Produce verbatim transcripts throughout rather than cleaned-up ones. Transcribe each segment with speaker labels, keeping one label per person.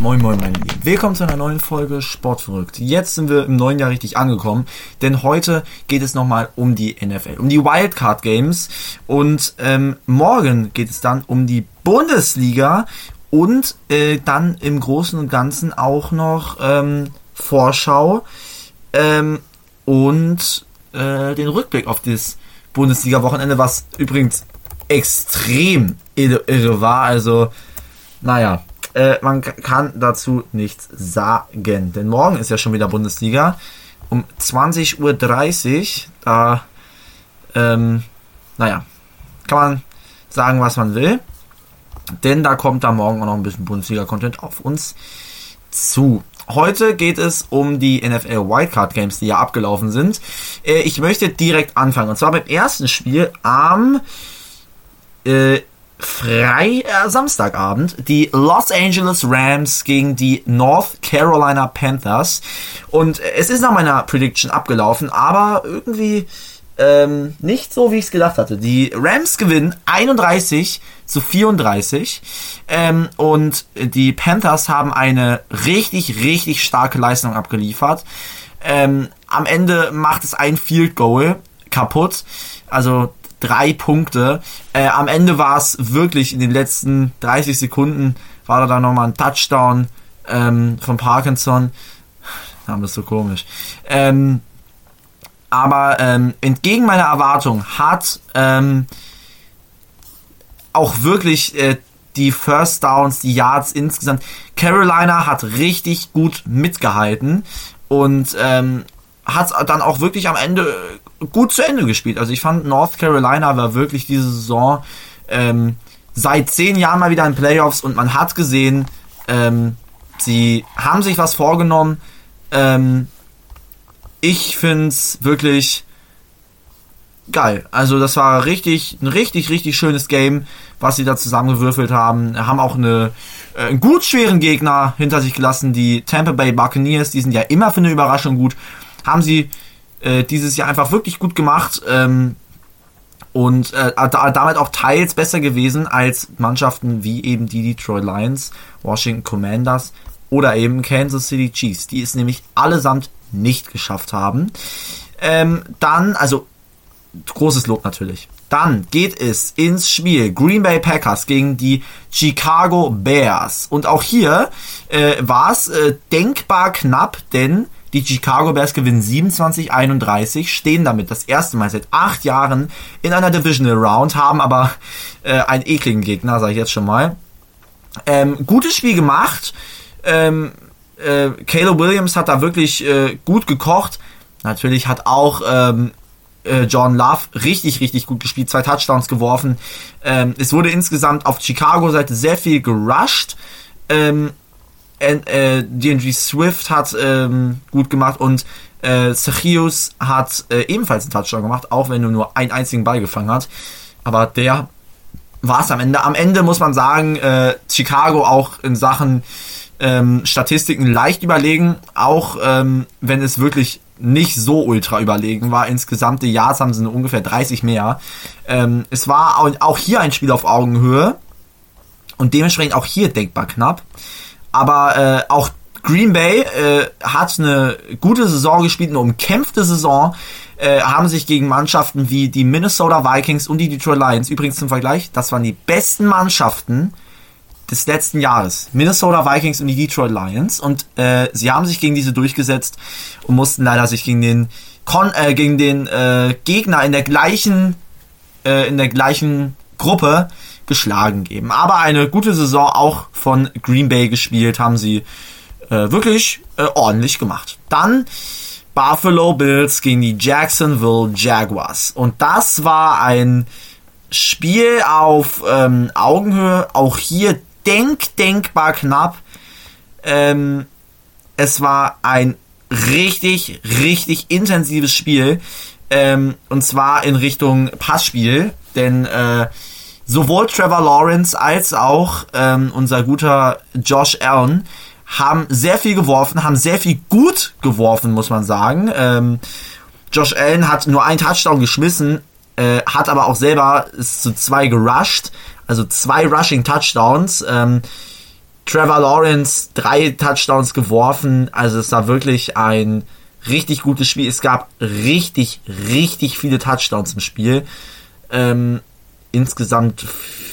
Speaker 1: Moin Moin meine Lieben, willkommen zu einer neuen Folge Sportverrückt. Jetzt sind wir im neuen Jahr richtig angekommen, denn heute geht es nochmal um die N F L, um die Wildcard Games und ähm, morgen geht es dann um die Bundesliga und äh, dann im Großen und Ganzen auch noch ähm, Vorschau ähm, und äh, den Rückblick auf das Bundesliga-Wochenende, was übrigens extrem irre, irre war, also naja. Äh, man k- kann dazu nichts sagen, denn morgen ist ja schon wieder Bundesliga um zwanzig Uhr dreißig, da, ähm, naja, kann man sagen, was man will, denn da kommt da morgen auch noch ein bisschen Bundesliga-Content auf uns zu. Heute geht es um die N F L Wildcard Games, die ja abgelaufen sind. Äh, ich möchte direkt anfangen, und zwar beim ersten Spiel am, äh, Frei äh, Samstagabend, die Los Angeles Rams gegen die North Carolina Panthers, und äh, es ist nach meiner Prediction abgelaufen, aber irgendwie ähm, nicht so, wie ich es gedacht hatte. Die Rams gewinnen einunddreißig zu vierunddreißig ähm, und die Panthers haben eine richtig, richtig starke Leistung abgeliefert. Ähm, am Ende macht es ein Field Goal kaputt, also drei Punkte. Äh, am Ende war es wirklich in den letzten dreißig Sekunden, war da dann nochmal ein Touchdown ähm, von Parkinson. Name ist so komisch. Ähm, aber ähm, entgegen meiner Erwartung hat ähm, auch wirklich äh, die First Downs, die Yards insgesamt, Carolina hat richtig gut mitgehalten und ähm, hat dann auch wirklich am Ende gut zu Ende gespielt. Also ich fand, North Carolina war wirklich diese Saison ähm, seit zehn Jahren mal wieder in Playoffs, und man hat gesehen, ähm, sie haben sich was vorgenommen. Ähm, ich finde es wirklich geil. Also das war richtig, ein richtig, richtig schönes Game, was sie da zusammengewürfelt haben. Haben auch eine, äh, einen gut schweren Gegner hinter sich gelassen, die Tampa Bay Buccaneers, die sind ja immer für eine Überraschung gut. Haben sie äh, dieses Jahr einfach wirklich gut gemacht ähm, und äh, da, damit auch teils besser gewesen als Mannschaften wie eben die Detroit Lions, Washington Commanders oder eben Kansas City Chiefs, die es nämlich allesamt nicht geschafft haben. Ähm, dann, also großes Lob natürlich. Dann geht es ins Spiel Green Bay Packers gegen die Chicago Bears, und auch hier äh, war es äh, denkbar knapp, denn die Chicago Bears gewinnen siebenundzwanzig einunddreißig, stehen damit das erste Mal seit acht Jahren in einer Divisional Round, haben aber äh, einen ekligen Gegner, sage ich jetzt schon mal. Ähm, gutes Spiel gemacht. Ähm, äh, Caleb Williams hat da wirklich äh, gut gekocht. Natürlich hat auch ähm, äh, John Love richtig, richtig gut gespielt, zwei Touchdowns geworfen. Ähm, es wurde insgesamt auf Chicago-Seite sehr viel gerusht. Ähm, Äh, D N G Swift hat ähm, gut gemacht, und äh, Zacchaeus hat äh, ebenfalls einen Touchdown gemacht, auch wenn er nur einen einzigen Ball gefangen hat. Aber der war es am Ende. Am Ende muss man sagen, äh, Chicago auch in Sachen ähm, Statistiken leicht überlegen, auch ähm, wenn es wirklich nicht so ultra überlegen war. Insgesamt die Yards haben sie nur ungefähr dreißig mehr. Ähm, es war auch hier ein Spiel auf Augenhöhe und dementsprechend auch hier denkbar knapp. Aber äh, auch Green Bay äh, hat eine gute Saison gespielt, eine umkämpfte Saison, äh, haben sich gegen Mannschaften wie die Minnesota Vikings und die Detroit Lions, übrigens zum Vergleich, das waren die besten Mannschaften des letzten Jahres, Minnesota Vikings und die Detroit Lions, und äh, sie haben sich gegen diese durchgesetzt und mussten leider sich gegen den Kon- äh, gegen den äh, Gegner in der gleichen äh, in der gleichen Gruppe geschlagen geben. Aber eine gute Saison auch von Green Bay gespielt, haben sie äh, wirklich äh, ordentlich gemacht. Dann Buffalo Bills gegen die Jacksonville Jaguars. Und das war ein Spiel auf ähm, Augenhöhe, auch hier denk, denkbar knapp. Ähm, es war ein richtig, richtig intensives Spiel. Ähm, und zwar in Richtung Passspiel, denn äh, sowohl Trevor Lawrence als auch ähm, unser guter Josh Allen haben sehr viel geworfen, haben sehr viel gut geworfen, muss man sagen. Ähm, Josh Allen hat nur einen Touchdown geschmissen, äh, hat aber auch selber ist zu zwei gerusht, also zwei Rushing Touchdowns. Ähm, Trevor Lawrence drei Touchdowns geworfen, also es war wirklich ein richtig gutes Spiel. Es gab richtig, richtig viele Touchdowns im Spiel. Ähm, insgesamt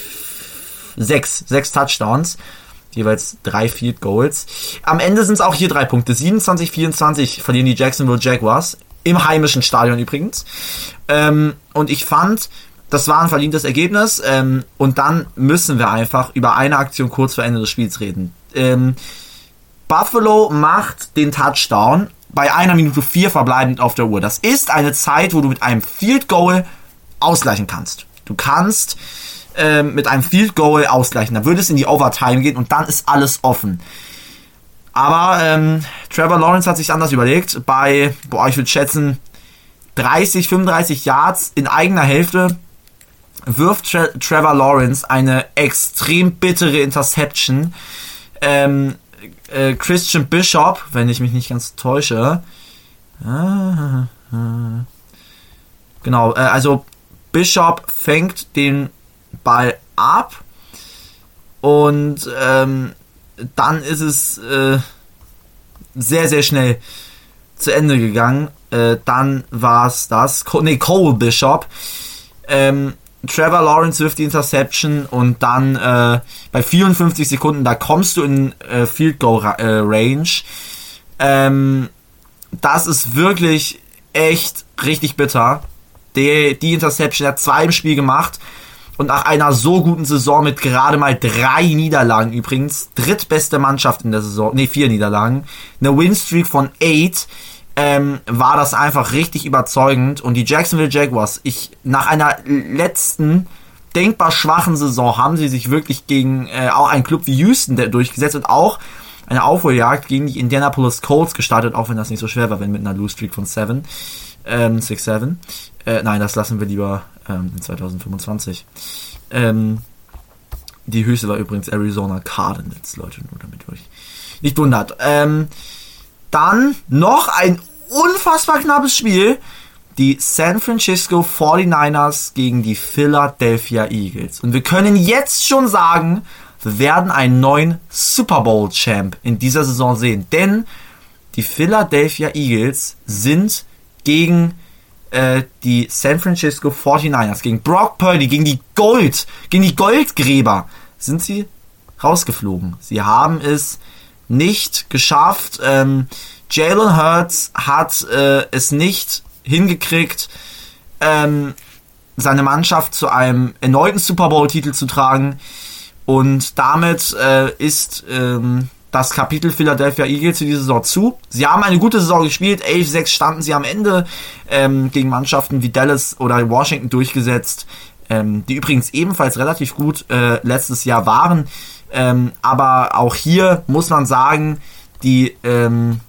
Speaker 1: sechs, sechs Touchdowns, jeweils drei Field Goals. Am Ende sind es auch hier drei Punkte. siebenundzwanzig vierundzwanzig verlieren die Jacksonville Jaguars, im heimischen Stadion übrigens. Ähm, und ich fand, das war ein verdientes Ergebnis. Ähm, und dann müssen wir einfach über eine Aktion kurz vor Ende des Spiels reden. Ähm, Buffalo macht den Touchdown bei einer Minute vier verbleibend auf der Uhr. Das ist eine Zeit, wo du mit einem Field Goal ausgleichen kannst. Du kannst ähm, mit einem Field Goal ausgleichen. Da würde es in die Overtime gehen und dann ist alles offen. Aber ähm, Trevor Lawrence hat sich anders überlegt. Bei, boah, ich würde schätzen, dreißig, fünfunddreißig Yards in eigener Hälfte wirft Tra- Trevor Lawrence eine extrem bittere Interception. Ähm, äh, Christian Bishop, wenn ich mich nicht ganz täusche. Ah, ah, genau, äh, also Bishop fängt den Ball ab und ähm, dann ist es äh, sehr, sehr schnell zu Ende gegangen. Äh, dann war es das. Co- nee, Cole Bishop. Ähm, Trevor Lawrence wirft die Interception und dann äh, bei vierundfünfzig Sekunden, da kommst du in äh, Field Goal äh, Range. Ähm, das ist wirklich echt richtig bitter. Die, die Interception hat zwei im Spiel gemacht. Und nach einer so guten Saison mit gerade mal drei Niederlagen übrigens, drittbeste Mannschaft in der Saison, nee, vier Niederlagen, eine Winstreak von acht, ähm, war das einfach richtig überzeugend. Und die Jacksonville Jaguars, ich, nach einer letzten, denkbar schwachen Saison, haben sie sich wirklich gegen äh, auch einen Club wie Houston durchgesetzt und auch eine Aufholjagd gegen die Indianapolis Colts gestartet, auch wenn das nicht so schwer war, wenn mit einer Lose-Streak von sieben, ähm, sechs sieben. Äh, nein, das lassen wir lieber ähm, in zwanzig fünfundzwanzig. Ähm, die höchste war übrigens Arizona Cardinals, Leute, nur damit ihr euch nicht wundert. Ähm, dann noch ein unfassbar knappes Spiel. Die San Francisco forty-niners gegen die Philadelphia Eagles. Und wir können jetzt schon sagen, wir werden einen neuen Super Bowl Champ in dieser Saison sehen. Denn die Philadelphia Eagles sind gegen äh, die San Francisco forty-niners, gegen Brock Purdy, gegen die Gold, gegen die Goldgräber, sind sie rausgeflogen. Sie haben es nicht geschafft. Ähm, Jalen Hurts hat äh, es nicht hingekriegt, ähm, seine Mannschaft zu einem erneuten Super Bowl-Titel zu tragen. Und damit äh, ist ähm, das Kapitel Philadelphia Eagles für die Saison zu. Sie haben eine gute Saison gespielt. elf sechs standen sie am Ende ähm, gegen Mannschaften wie Dallas oder Washington durchgesetzt, ähm, die übrigens ebenfalls relativ gut äh, letztes Jahr waren. Ähm, aber auch hier muss man sagen, die ähm,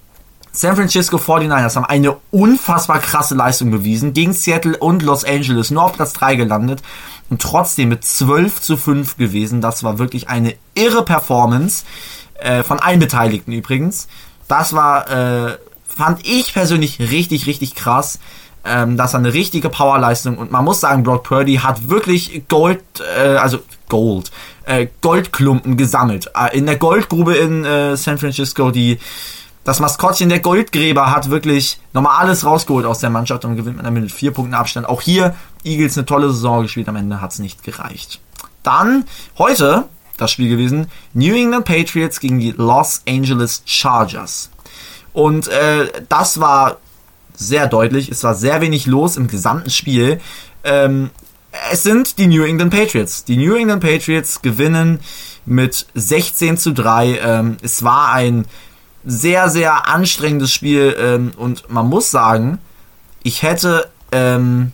Speaker 1: San Francisco forty-niners haben eine unfassbar krasse Leistung bewiesen gegen Seattle und Los Angeles, nur auf Platz drei gelandet und trotzdem mit zwölf zu fünf gewesen. Das war wirklich eine irre Performance, äh, von allen Beteiligten übrigens. Das war, äh, fand ich persönlich richtig, richtig krass. Ähm, das war eine richtige Powerleistung und man muss sagen, Brock Purdy hat wirklich Gold, äh, also Gold, äh, Goldklumpen gesammelt. Äh, in der Goldgrube in äh, San Francisco, die das Maskottchen der Goldgräber hat wirklich nochmal alles rausgeholt aus der Mannschaft und gewinnt mit mit vier Punkten Abstand. Auch hier Eagles eine tolle Saison gespielt, am Ende hat es nicht gereicht. Dann heute das Spiel gewesen, New England Patriots gegen die Los Angeles Chargers. Und äh, das war sehr deutlich, es war sehr wenig los im gesamten Spiel. Ähm, es sind die New England Patriots. Die New England Patriots gewinnen mit sechzehn zu drei. Ähm, es war ein sehr, sehr anstrengendes Spiel ähm, und man muss sagen, ich hätte ähm,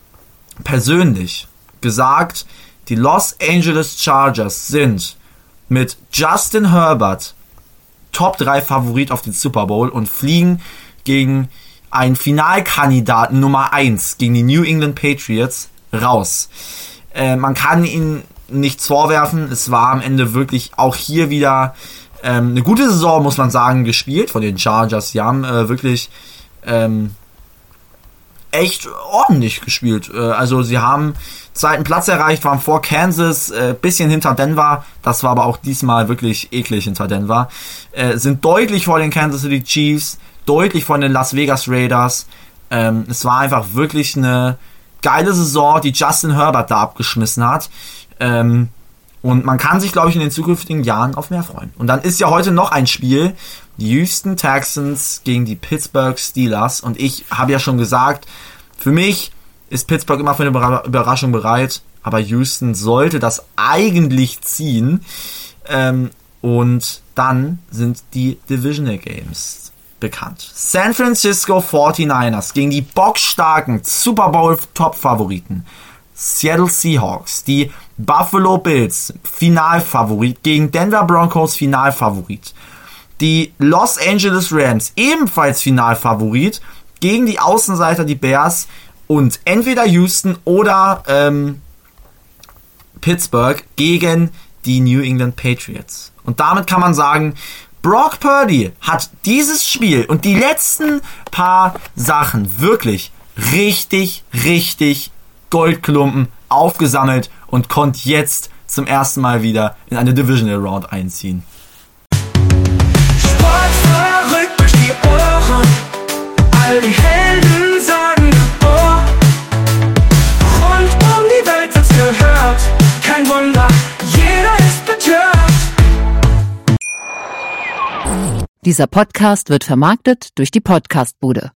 Speaker 1: persönlich gesagt, die Los Angeles Chargers sind mit Justin Herbert Top drei Favorit auf den Super Bowl und fliegen gegen einen Finalkandidaten Nummer eins, gegen die New England Patriots, raus. Äh, man kann ihnen nichts vorwerfen, es war am Ende wirklich auch hier wieder Ähm, eine gute Saison, muss man sagen, gespielt von den Chargers. Die haben äh, wirklich ähm, echt ordentlich gespielt. Also sie haben zweiten Platz erreicht, waren vor Kansas, äh, bisschen hinter Denver, das war aber auch diesmal wirklich eklig hinter Denver, äh, sind deutlich vor den Kansas City Chiefs, deutlich vor den Las Vegas Raiders. Ähm, es war einfach wirklich eine geile Saison, die Justin Herbert da abgeschmissen hat. Ähm, und man kann sich, glaube ich, in den zukünftigen Jahren auf mehr freuen. Und dann ist ja heute noch ein Spiel, die Houston Texans gegen die Pittsburgh Steelers. Und ich habe ja schon gesagt, für mich ist Pittsburgh immer für eine Überraschung bereit, aber Houston sollte das eigentlich ziehen. Ähm, und dann sind die Divisional Games bekannt. San Francisco forty-niners gegen die bockstarken Super Bowl Top-Favoriten Seattle Seahawks, die Buffalo Bills Finalfavorit gegen Denver Broncos Finalfavorit, die Los Angeles Rams ebenfalls Finalfavorit gegen die Außenseiter, die Bears, und entweder Houston oder ähm, Pittsburgh gegen die New England Patriots. Und damit kann man sagen, Brock Purdy hat dieses Spiel und die letzten paar Sachen wirklich richtig, richtig Goldklumpen aufgesammelt und konnte jetzt zum ersten Mal wieder in eine Divisional Round einziehen.
Speaker 2: Sport verrückt durch die Ohren, all die Helden sagen oh. Rund um die Welt wird's gehört, kein Wunder, jeder ist betört.
Speaker 3: Dieser Podcast wird vermarktet durch die Podcastbude.